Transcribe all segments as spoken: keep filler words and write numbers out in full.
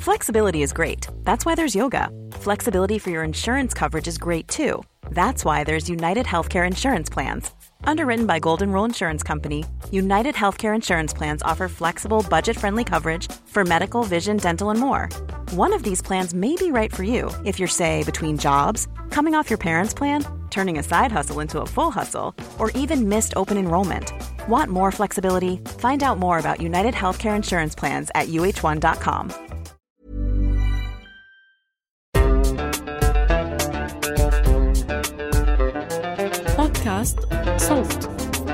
Flexibility is great. That's why there's yoga. Flexibility for your insurance coverage is great too. That's why there's United Healthcare Insurance Plans. Underwritten by Golden Rule Insurance Company, United Healthcare Insurance Plans offer flexible, budget-friendly coverage for medical, vision, dental, and more. One of these plans may be right for you if you're, say, between jobs, coming off your parents' plan, turning a side hustle into a full hustle, or even missed open enrollment. Want more flexibility? Find out more about United Healthcare Insurance Plans at U H one dot com. بودكاست صوت.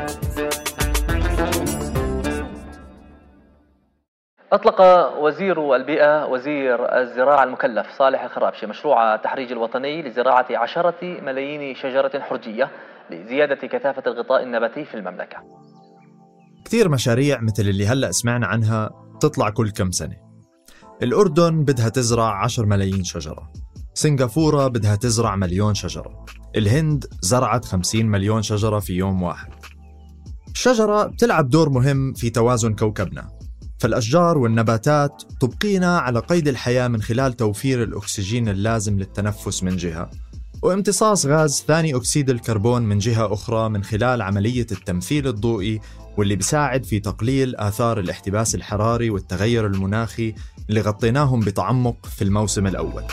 أطلق وزير البيئة وزير الزراعة المكلف صالح الخرابشي مشروع التحريج الوطني لزراعة عشرة ملايين شجرة حرجية لزيادة كثافة الغطاء النباتي في المملكة. كثير مشاريع مثل اللي هلأ سمعنا عنها تطلع كل كم سنة. الأردن بدها تزرع عشر ملايين شجرة، سنغافورة بدها تزرع مليون شجرة، الهند زرعت خمسين مليون شجرة في يوم واحد. الشجرة بتلعب دور مهم في توازن كوكبنا، فالأشجار والنباتات تبقينا على قيد الحياة من خلال توفير الأكسجين اللازم للتنفس من جهة، وامتصاص غاز ثاني أكسيد الكربون من جهة أخرى من خلال عملية التمثيل الضوئي، واللي بيساعد في تقليل آثار الاحتباس الحراري والتغير المناخي اللي غطيناهم بتعمق في الموسم الأول.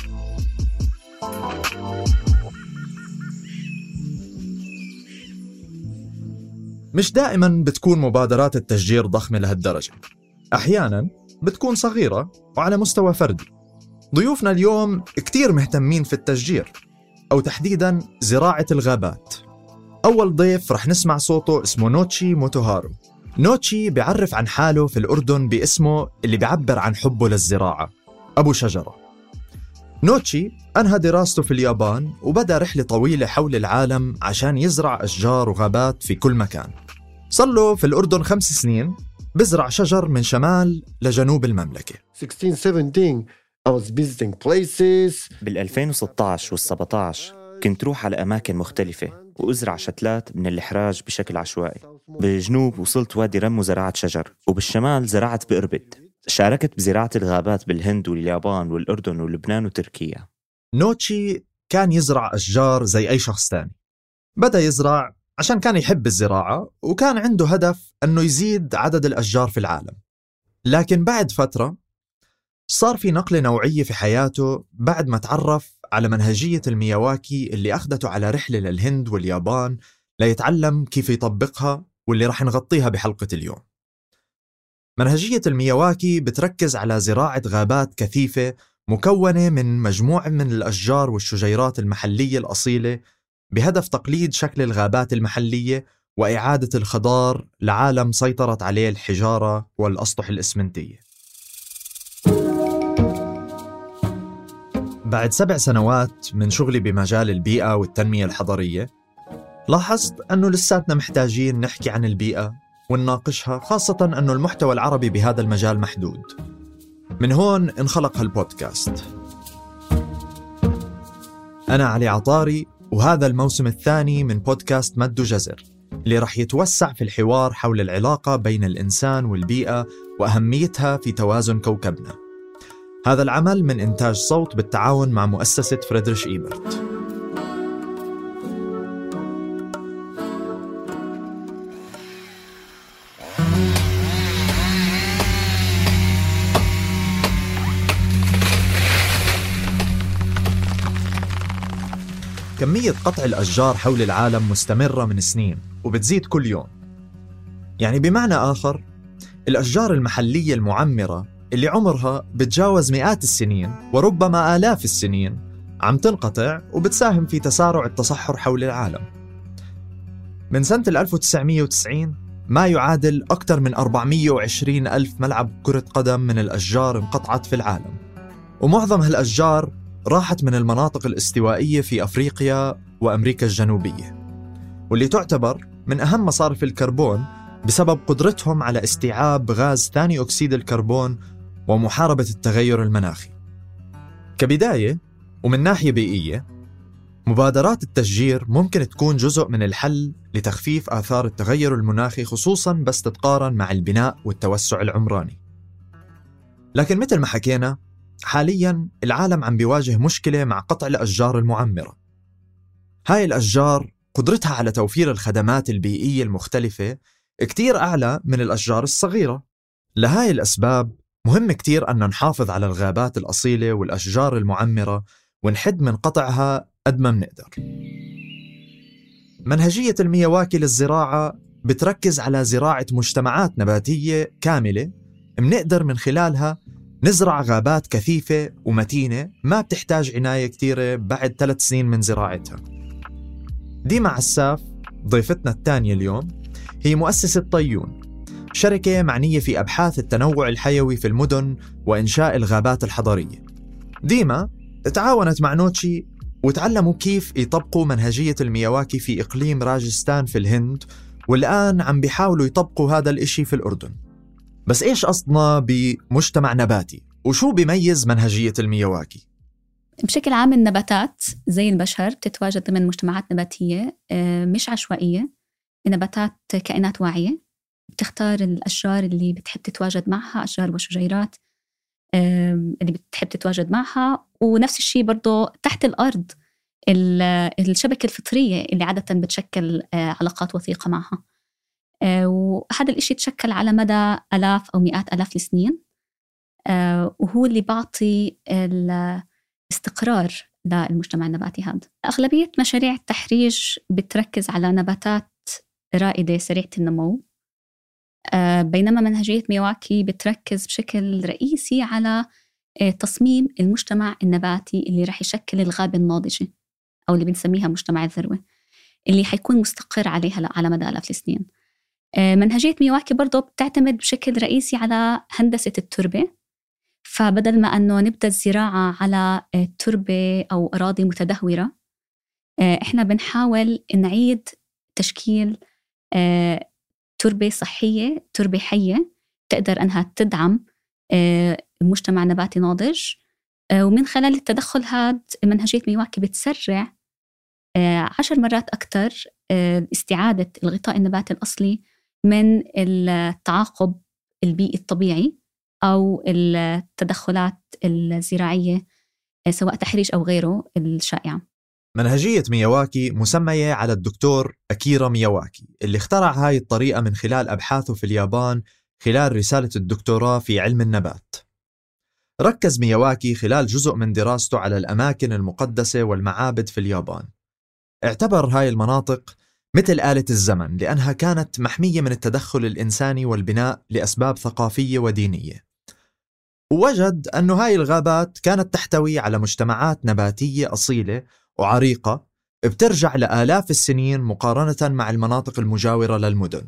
مش دائماً بتكون مبادرات التشجير ضخمة لهالدرجة، أحياناً بتكون صغيرة وعلى مستوى فردي. ضيوفنا اليوم كتير مهتمين في التشجير، أو تحديداً زراعة الغابات. أول ضيف رح نسمع صوته اسمه نوتشي موتوهارو. نوتشي بيعرف عن حاله في الأردن باسمه اللي بيعبر عن حبه للزراعة، أبو شجرة. نوتشي أنهى دراسته في اليابان وبدأ رحلة طويلة حول العالم عشان يزرع أشجار وغابات في كل مكان. صار له في الأردن خمس سنين بزرع شجر من شمال لجنوب المملكة. ستة عشر سبعتاشر I was visiting places. بالألفين وستة عشر والسبعة عشر كنت روح على أماكن مختلفة وأزرع شتلات من الإحراج بشكل عشوائي. بالجنوب وصلت وادي رم وزرعت شجر، وبالشمال زرعت بإربد. شاركت بزراعة الغابات بالهند واليابان والأردن ولبنان وتركيا. نوتشي كان يزرع أشجار زي أي شخص تاني. بدأ يزرع عشان كان يحب الزراعة وكان عنده هدف أنه يزيد عدد الأشجار في العالم. لكن بعد فترة صار في نقلة نوعية في حياته بعد ما تعرف على منهجية المياواكي اللي أخذته على رحلة للهند واليابان ليتعلم كيف يطبقها، واللي رح نغطيها بحلقة اليوم. منهجية المياواكي بتركز على زراعة غابات كثيفة مكونة من مجموعة من الأشجار والشجيرات المحلية الأصيلة بهدف تقليد شكل الغابات المحلية وإعادة الخضار لعالم سيطرت عليه الحجارة والأسطح الإسمنتية. بعد سبع سنوات من شغلي بمجال البيئة والتنمية الحضرية، لاحظت أنه لساتنا محتاجين نحكي عن البيئة ونناقشها، خاصة أنه المحتوى العربي بهذا المجال محدود. من هون انخلق هالبودكاست. أنا علي عطاري، وهذا الموسم الثاني من بودكاست مد وجزر اللي رح يتوسع في الحوار حول العلاقة بين الإنسان والبيئة وأهميتها في توازن كوكبنا. هذا العمل من إنتاج صوت بالتعاون مع مؤسسة فريدريش إيبرت. كمية قطع الأشجار حول العالم مستمرة من سنين وبتزيد كل يوم. يعني بمعنى آخر، الأشجار المحلية المعمرة اللي عمرها بتجاوز مئات السنين وربما آلاف السنين عم تنقطع وبتساهم في تسارع التصحر حول العالم. من سنة ألف وتسعمية وتسعين ما يعادل أكثر من أربعمية وعشرين ألف ملعب كرة قدم من الأشجار انقطعت في العالم، ومعظم هالأشجار راحت من المناطق الاستوائية في أفريقيا وأمريكا الجنوبية، واللي تعتبر من أهم مصارف الكربون بسبب قدرتهم على استيعاب غاز ثاني أكسيد الكربون ومحاربة التغير المناخي. كبداية ومن ناحية بيئية، مبادرات التشجير ممكن تكون جزء من الحل لتخفيف آثار التغير المناخي، خصوصاً بس تتقارن مع البناء والتوسع العمراني. لكن مثل ما حكينا، حالياً العالم عم بيواجه مشكلة مع قطع الأشجار المعمرة. هاي الأشجار قدرتها على توفير الخدمات البيئية المختلفة كتير أعلى من الأشجار الصغيرة. لهاي الأسباب مهم كتير أن نحافظ على الغابات الأصيلة والأشجار المعمرة ونحد من قطعها قد ما منقدر. منهجية المياواكي للزراعة بتركز على زراعة مجتمعات نباتية كاملة منقدر من خلالها نزرع غابات كثيفة ومتينة ما بتحتاج عناية كتيرة بعد ثلاث سنين من زراعتها. ديما عساف ضيفتنا الثانية اليوم هي مؤسسة طيون، شركة معنية في أبحاث التنوع الحيوي في المدن وإنشاء الغابات الحضرية. ديما تعاونت مع نوتشي وتعلموا كيف يطبقوا منهجية المياواكي في إقليم راجستان في الهند، والآن عم بيحاولوا يطبقوا هذا الإشي في الأردن. بس إيش قصدنا بمجتمع نباتي؟ وشو بيميز منهجية المياواكي؟ بشكل عام النباتات زي البشر بتتواجد ضمن مجتمعات نباتية مش عشوائية. النباتات كائنات واعية بتختار الأشجار اللي بتحب تتواجد معها، أشجار وشجيرات اللي بتحب تتواجد معها. ونفس الشيء برضو تحت الأرض الشبكة الفطرية اللي عادة بتشكل علاقات وثيقة معها، وهذا الإشي تشكل على مدى ألاف أو مئات ألاف السنين، وهو اللي بعطي الاستقرار للمجتمع النباتي هذا. أغلبية مشاريع التحريج بتركز على نباتات رائدة سريعة النمو، بينما منهجية مياواكي بتركز بشكل رئيسي على تصميم المجتمع النباتي اللي رح يشكل الغابة الناضجة أو اللي بنسميها مجتمع الذروة، اللي حيكون مستقر عليها على مدى آلاف السنين. منهجية مياواكي برضو بتعتمد بشكل رئيسي على هندسة التربة، فبدل ما أنه نبدأ الزراعة على تربة أو أراضي متدهورة، إحنا بنحاول نعيد تشكيل تربة صحية، تربة حية تقدر أنها تدعم مجتمع نباتي ناضج. ومن خلال التدخل هذا منهجية مياواكي بتسرع عشر مرات أكتر استعادة الغطاء النباتي الأصلي من التعاقب البيئي الطبيعي أو التدخلات الزراعية سواء تحريج أو غيره الشائعة. منهجية مياواكي مسمية على الدكتور أكيرا مياواكي اللي اخترع هاي الطريقة من خلال أبحاثه في اليابان خلال رسالة الدكتوراه في علم النبات. ركز مياواكي خلال جزء من دراسته على الأماكن المقدسة والمعابد في اليابان. اعتبر هاي المناطق مثل آلة الزمن لأنها كانت محمية من التدخل الإنساني والبناء لأسباب ثقافية ودينية. ووجد أن هاي الغابات كانت تحتوي على مجتمعات نباتية أصيلة وعريقة بترجع لآلاف السنين مقارنة مع المناطق المجاورة للمدن.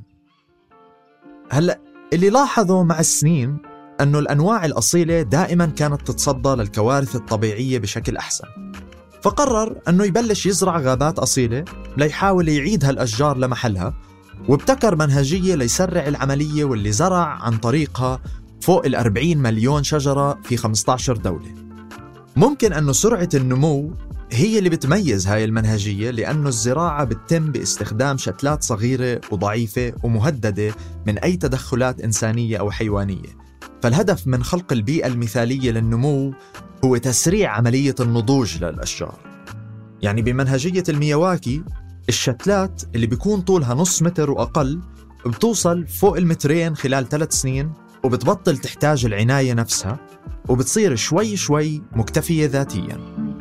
هلأ اللي لاحظوا مع السنين أنه الأنواع الأصيلة دائما كانت تتصدى للكوارث الطبيعية بشكل أحسن، فقرر أنه يبلش يزرع غابات أصيلة ليحاول يعيد هالأشجار لمحلها، وابتكر منهجية ليسرع العملية واللي زرع عن طريقها فوق الأربعين مليون شجرة في خمسة عشر دولة. ممكن أنه سرعة النمو هي اللي بتميز هاي المنهجية، لأنه الزراعة بتتم باستخدام شتلات صغيرة وضعيفة ومهددة من أي تدخلات إنسانية أو حيوانية. فالهدف من خلق البيئة المثالية للنمو هو تسريع عملية النضوج للأشجار. يعني بمنهجية المياواكي الشتلات اللي بيكون طولها نص متر وأقل بتوصل فوق المترين خلال ثلاث سنين، وبتبطل تحتاج العناية نفسها، وبتصير شوي شوي مكتفية ذاتياً.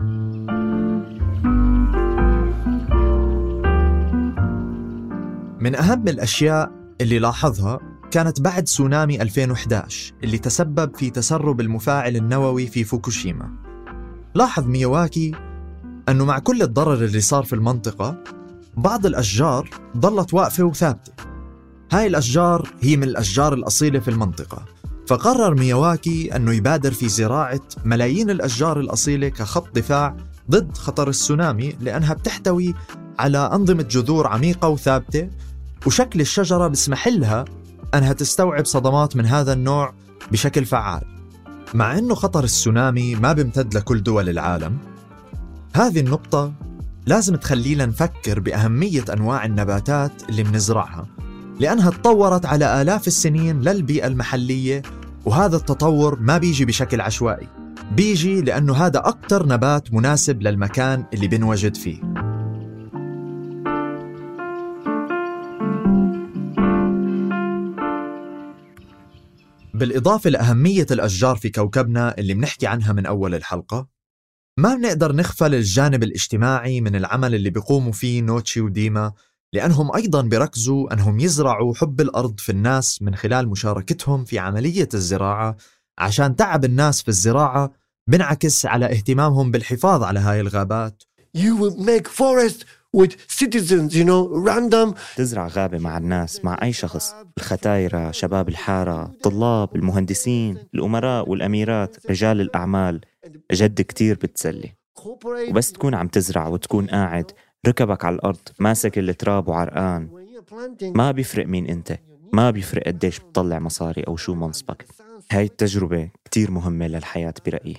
من أهم الأشياء اللي لاحظها كانت بعد تسونامي ألفين وإحدى عشر اللي تسبب في تسرب المفاعل النووي في فوكوشيما. لاحظ مياواكي أنه مع كل الضرر اللي صار في المنطقة بعض الأشجار ظلت واقفة وثابتة. هاي الأشجار هي من الأشجار الأصيلة في المنطقة، فقرر مياواكي أنه يبادر في زراعة ملايين الأشجار الأصيلة كخط دفاع ضد خطر التسونامي، لأنها بتحتوي على أنظمة جذور عميقة وثابتة، وشكل الشجرة بسمح لها أنها تستوعب صدمات من هذا النوع بشكل فعال. مع أنه خطر التسونامي ما بيمتد لكل دول العالم، هذه النقطة لازم تخلينا نفكر بأهمية أنواع النباتات اللي منزرعها، لأنها تطورت على آلاف السنين للبيئة المحلية، وهذا التطور ما بيجي بشكل عشوائي. بيجي لأنه هذا أكتر نبات مناسب للمكان اللي بنوجد فيه. بالإضافة لأهمية الأشجار في كوكبنا اللي بنحكي عنها من أول الحلقة، ما بنقدر نغفل الجانب الاجتماعي من العمل اللي بيقوموا فيه نوتشي وديما، لأنهم أيضاً بيركزوا أنهم يزرعوا حب الأرض في الناس من خلال مشاركتهم في عملية الزراعة، عشان تعب الناس في الزراعة بنعكس على اهتمامهم بالحفاظ على هاي الغابات. You will make forest with citizens, you know, random. تزرع غابة مع الناس، مع أي شخص، الختايرة، شباب الحارة، الطلاب، المهندسين، الأمراء والأميرات، رجال الأعمال. جد كتير بتسلي. وبس تكون عم تزرع وتكون قاعد ركبك على الأرض ماسك التراب وعرقان، ما بيفرق مين أنت، ما بيفرق قديش بتطلع مصاري أو شو منصبك. هاي التجربة كتير مهمة للحياة برأيي.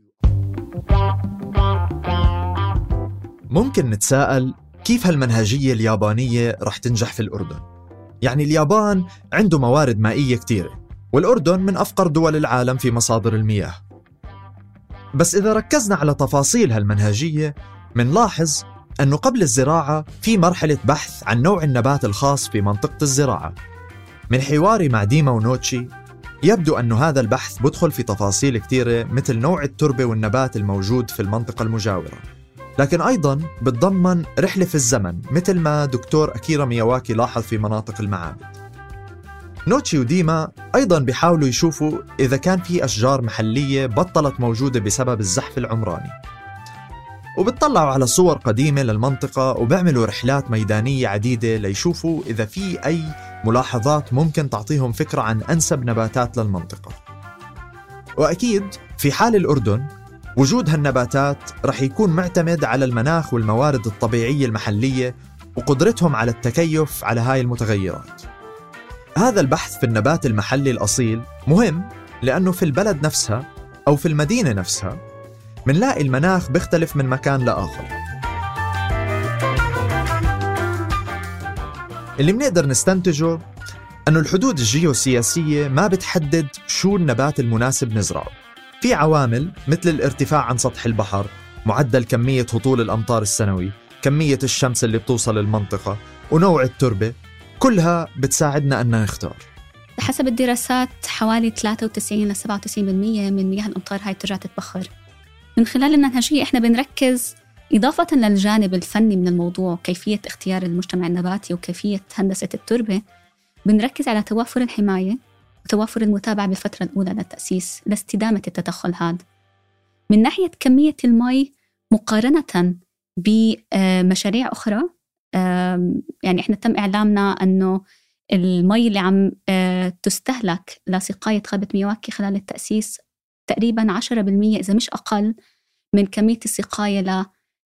ممكن نتساءل كيف هالمنهجية اليابانية رح تنجح في الأردن؟ يعني اليابان عنده موارد مائية كتيرة، والأردن من أفقر دول العالم في مصادر المياه. بس إذا ركزنا على تفاصيل هالمنهجية منلاحظ أنه قبل الزراعة في مرحلة بحث عن نوع النبات الخاص في منطقة الزراعة. من حواري مع ديما ونوتشي يبدو أن هذا البحث بدخل في تفاصيل كتيرة مثل نوع التربة والنبات الموجود في المنطقة المجاورة، لكن أيضاً بتضمن رحلة في الزمن مثل ما دكتور أكيرا مياواكي لاحظ في مناطق المعابد. نوتشي وديما أيضاً بيحاولوا يشوفوا إذا كان في أشجار محلية بطلت موجودة بسبب الزحف العمراني، وبتطلعوا على صور قديمة للمنطقة وبيعملوا رحلات ميدانية عديدة ليشوفوا إذا في أي ملاحظات ممكن تعطيهم فكرة عن أنسب نباتات للمنطقة. وأكيد في حال الأردن وجود هالنباتات رح يكون معتمد على المناخ والموارد الطبيعية المحلية وقدرتهم على التكيف على هاي المتغيرات. هذا البحث في النبات المحلي الأصيل مهم لأنه في البلد نفسها أو في المدينة نفسها منلاقي المناخ بيختلف من مكان لآخر. اللي بنقدر نستنتجه أنه الحدود الجيوسياسية ما بتحدد شو النبات المناسب نزرعه. في عوامل مثل الارتفاع عن سطح البحر، معدل كمية هطول الأمطار السنوي، كمية الشمس اللي بتوصل للمنطقة، ونوع التربة، كلها بتساعدنا أن نختار. حسب الدراسات حوالي ثلاثة وتسعين إلى سبعة وتسعين بالمئة من مياه الأمطار هاي ترجع تتبخر. من خلال المنهجية إحنا بنركز إضافة للجانب الفني من الموضوع، كيفية اختيار المجتمع النباتي وكيفية هندسة التربة، بنركز على توافر الحماية وتوافر المتابعة بالفترة الأولى للتأسيس لاستدامة التدخل هذا. من ناحية كمية المي مقارنة بمشاريع أخرى، يعني إحنا تم إعلامنا أنه المي اللي عم تستهلك لسقاية غابة مياواكي خلال التأسيس تقريباً عشرة بالمئة إذا مش أقل من كمية السقاية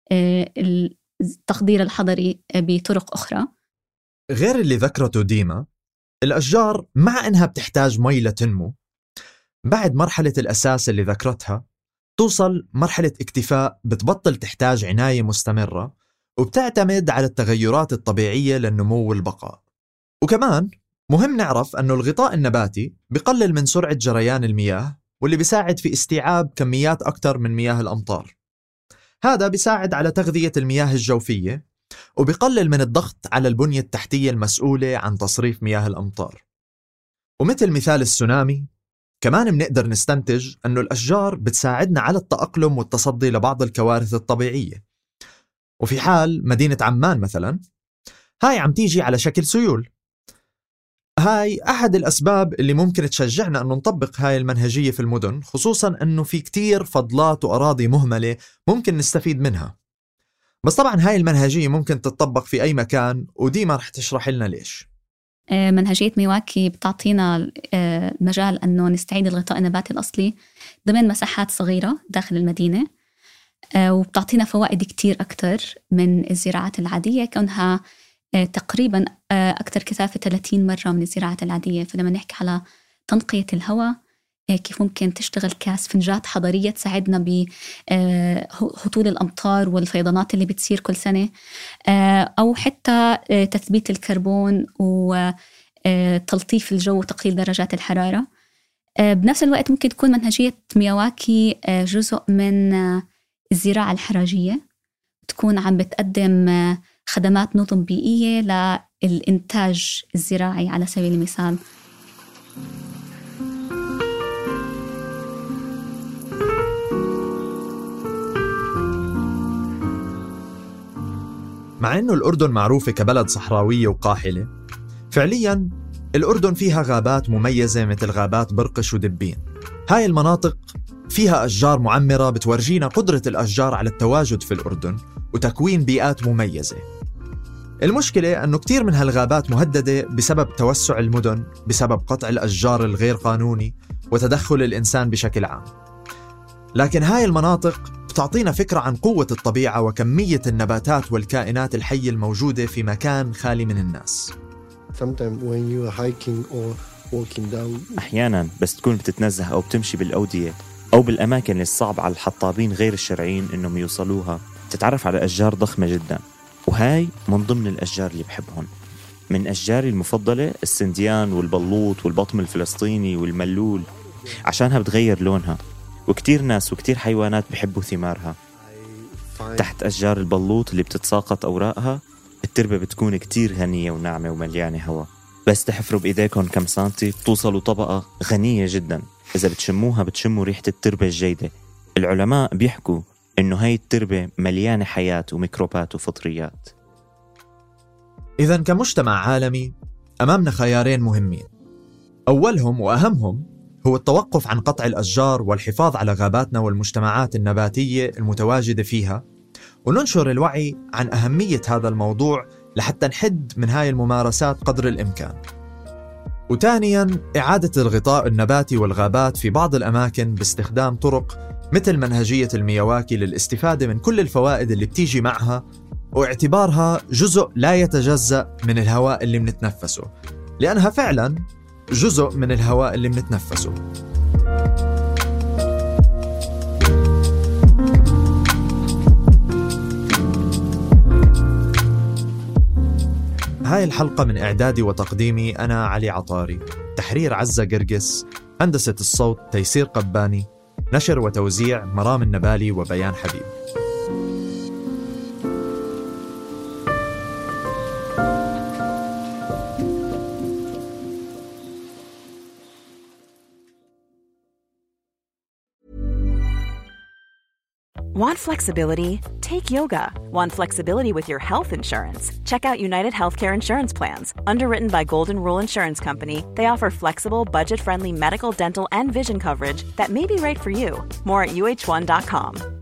للتخدير الحضري بطرق أخرى. غير اللي ذكرته ديما، الأشجار مع أنها بتحتاج مي لتنمو، بعد مرحلة الأساس اللي ذكرتها توصل مرحلة اكتفاء بتبطل تحتاج عناية مستمرة وبتعتمد على التغيرات الطبيعية للنمو والبقاء. وكمان مهم نعرف أنه الغطاء النباتي بقلل من سرعة جريان المياه، واللي بيساعد في استيعاب كميات أكتر من مياه الأمطار. هذا بيساعد على تغذية المياه الجوفية وبيقلل من الضغط على البنية التحتية المسؤولة عن تصريف مياه الأمطار. ومثل مثال السونامي، كمان بنقدر نستنتج أنه الأشجار بتساعدنا على التأقلم والتصدي لبعض الكوارث الطبيعية. وفي حال مدينة عمان مثلا، هاي عم تيجي على شكل سيول. هاي أحد الأسباب اللي ممكن تشجعنا أنه نطبق هاي المنهجية في المدن، خصوصاً أنه في كتير فضلات وأراضي مهملة ممكن نستفيد منها. بس طبعاً هاي المنهجية ممكن تطبق في أي مكان، وديما رح تشرح لنا ليش. منهجية مياواكي بتعطينا مجال أنه نستعيد الغطاء النباتي الأصلي ضمن مساحات صغيرة داخل المدينة، وبتعطينا فوائد كتير أكتر من الزراعات العادية، كونها تقريباً أكتر كثافة ثلاثين مرة من الزراعات العادية. فلما نحكي على تنقية الهواء، كيف ممكن تشتغل كاسفنجات حضرية تساعدنا بهطول الأمطار والفيضانات اللي بتصير كل سنة، أو حتى تثبيت الكربون وتلطيف الجو وتقليل درجات الحرارة. بنفس الوقت ممكن تكون منهجية مياواكي جزء من الزراعة الحراجية، تكون عم بتقدم خدمات نظم بيئية للإنتاج الزراعي على سبيل المثال. مع أنه الأردن معروفة كبلد صحراوية وقاحلة، فعلياً الأردن فيها غابات مميزة مثل غابات برقش ودبين. هاي المناطق فيها أشجار معمرة بتورجينا قدرة الأشجار على التواجد في الأردن وتكوين بيئات مميزة. المشكلة أنه كتير من هالغابات مهددة بسبب توسع المدن، بسبب قطع الأشجار الغير قانوني وتدخل الإنسان بشكل عام. لكن هاي المناطق بتعطينا فكرة عن قوة الطبيعة وكمية النباتات والكائنات الحية الموجودة في مكان خالي من الناس. أحياناً بس تكون بتتنزه أو بتمشي بالأودية أو بالأماكن الصعب على الحطابين غير الشرعيين إنهم يوصلوها، تتعرف على أشجار ضخمة جداً، وهاي من ضمن الأشجار اللي بحبهم. من أشجاري المفضلة السنديان والبلوط والبطم الفلسطيني والملول، عشانها بتغير لونها، وكتير ناس وكتير حيوانات بحبوا ثمارها. تحت أشجار البلوط اللي بتتساقط أوراقها التربة بتكون كتير غنية وناعمة ومليانة هواء، بس تحفروا بإيديكم كم سنتي توصلوا طبقة غنية جدا. إذا بتشموها بتشموا ريحة التربة الجيدة. العلماء بيحكوا إنه هاي التربة مليانة حياة وميكروبات وفطريات. إذن كمجتمع عالمي أمامنا خيارين مهمين. أولهم وأهمهم هو التوقف عن قطع الأشجار والحفاظ على غاباتنا والمجتمعات النباتية المتواجدة فيها، وننشر الوعي عن أهمية هذا الموضوع لحتى نحد من هاي الممارسات قدر الإمكان. وثانياً إعادة الغطاء النباتي والغابات في بعض الأماكن باستخدام طرق مثل منهجية المياواكي للاستفادة من كل الفوائد اللي بتيجي معها، واعتبارها جزء لا يتجزأ من الهواء اللي منتنفسه، لأنها فعلاً جزء من الهواء اللي منتنفسه. هاي الحلقة من إعدادي وتقديمي أنا علي عطاري، تحرير عزة قرقس، هندسة الصوت تيسير قباني، نشر وتوزيع مرام النبالي وبيان حبيب. Want flexibility? Take yoga. Want flexibility with your health insurance? Check out United Healthcare Insurance Plans. Underwritten by Golden Rule Insurance Company, they offer flexible, budget-friendly medical, dental, and vision coverage that may be right for you. More at U H one dot com.